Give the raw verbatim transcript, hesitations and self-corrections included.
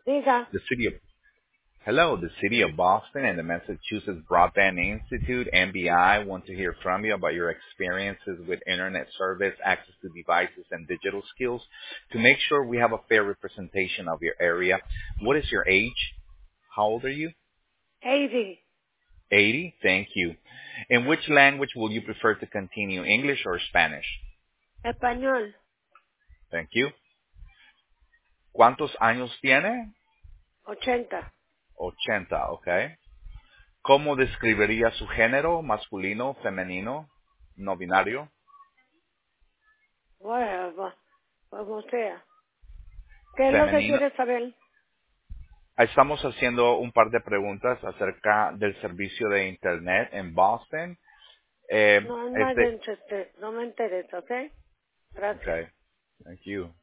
Diga, The city of Hello, the City of Boston and the Massachusetts Broadband Institute, M B I, want to hear from you about your experiences with internet service, access to devices, and digital skills. To make sure we have a fair representation of your area, what is your age? How old are you? eighty, eighty. Thank you. In which language will you prefer to continue, English or Spanish? español, Thank you. ¿Cuántos años tiene? ochenta. ochenta, okay. ¿Cómo describiría su género? ¿Masculino, femenino, no binario? Bueno, como sea. ¿Qué es lo que Femenino. quieres saber? Estamos haciendo un par de preguntas acerca del servicio de Internet en Boston. Eh, No, no, este, me interesa, no me interesa, ¿ok? Gracias. okay. Thank you.